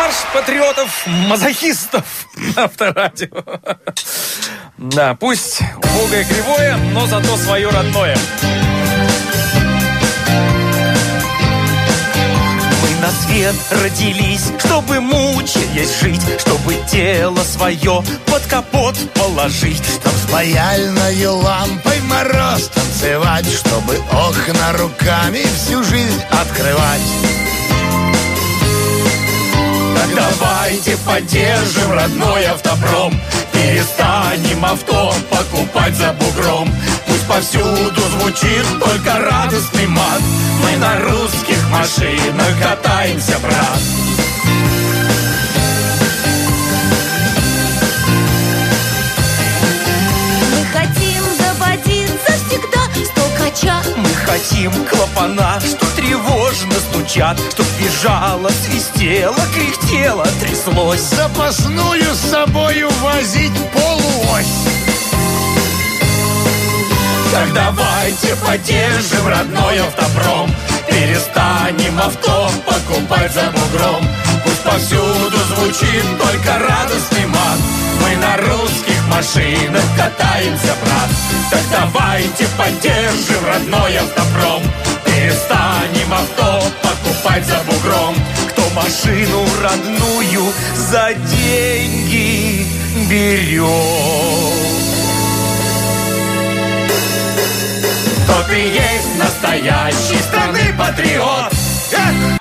Марш патриотов-мазохистов на Авторадио. Да, пусть убогое кривое, но зато свое родное. Мы на свет родились, чтобы мучаясь жить, чтобы тело свое под капот положить, чтоб с паяльной лампой мороз танцевать, чтобы окна руками всю жизнь открывать. Так давайте поддержим родной автопром, перестанем авто покупать за бугром. Пусть повсюду звучит только радостный мат, мы на русских машинах катаемся, брат. Мы хотим заводиться всегда стукача. Мы хотим клапана, что тревожно стучат, чтоб визжало, свистело, кряхтело, тряслось. Запасную с собою возить полуось. Так давайте поддержим родной автопром, перестанем авто покупать за бугром. Пусть повсюду звучит только радостный мат, мы на русских машинах катаемся, брат. Так давайте поддержим родной автопром, перестанем авто покупать за бугром. Кто машину родную за деньги берет, тот и есть настоящий страны патриот. Эх!